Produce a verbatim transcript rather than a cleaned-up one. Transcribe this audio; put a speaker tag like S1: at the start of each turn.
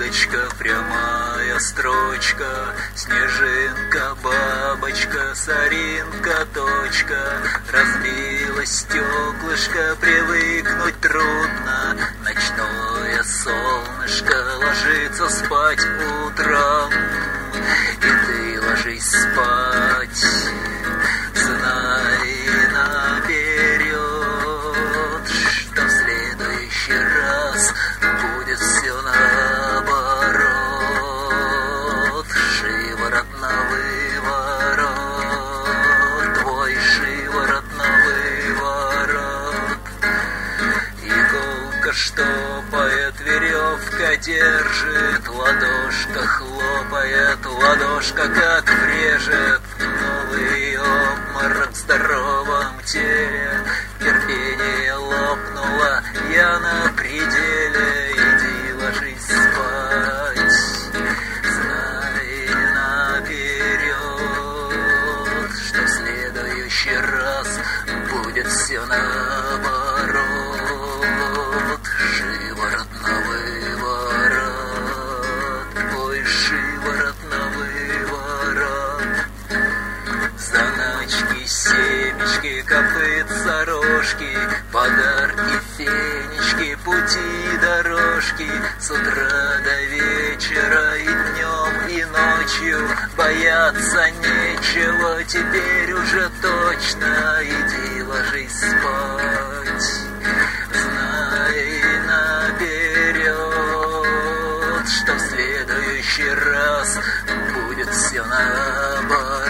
S1: ниточка, прямая строчка, снежинка, бабочка, соринка, точка. Разбилось стеклышко, привыкнуть трудно. Ночное солнышко ложится спать утром, и ты ложись спать, знай наперед, что в следующий раз будет все наоборот. Шиворот на выворот, твой шиворот на выворот. Иголка штопает, веревка держит, ладошка хлопает, ладошка как врежет. Новый обморок в здоровом теле, терпение лопнуло, я на пределе. Иди ложись спать, знай наперед, что в следующий раз будет все наоборот. Шиворот на выворот, ой, шиворот на выворот. Заначки, семечки, копытца, рожки, подарки, фенечки, пути, дорожки. С утра до вечера и днем, и ночью бояться нечего. Теперь уже точно иди ложись спать, знай наперед, что в следующий раз будет все наоборот.